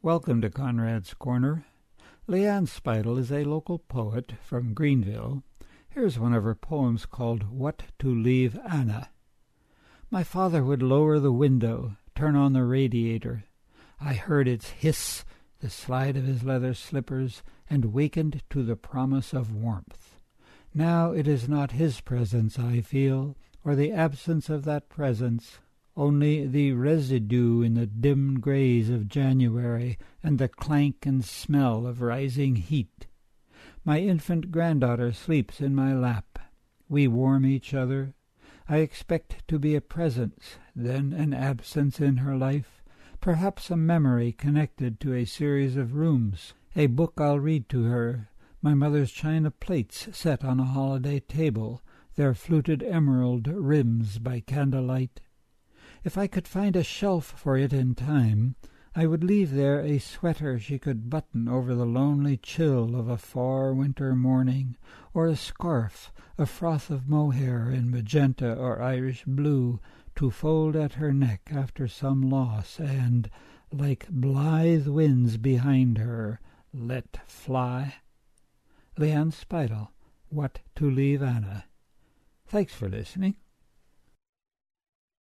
Welcome to Conrad's Corner. Leanne Speidel is a local poet from Greenville. Here's one of her poems called What to Leave Anna. My father would lower the window, turn on the radiator. I heard its hiss, the slide of his leather slippers, and wakened to the promise of warmth. Now it is not his presence I feel, or the absence of that presence, only the residue in the dim grays of January and the clank and smell of rising heat. My infant granddaughter sleeps in my lap. We warm each other. I expect to be a presence, then an absence in her life, perhaps a memory connected to a series of rooms, a book I'll read to her, my mother's china plates set on a holiday table, their fluted emerald rims by candlelight. If I could find a shelf for it in time, I would leave there a sweater she could button over the lonely chill of a far winter morning, or a scarf, a froth of mohair in magenta or Irish blue, to fold at her neck after some loss and, like blithe winds behind her, let fly. Leanne Speidel, What to Leave Anna. Thanks for listening.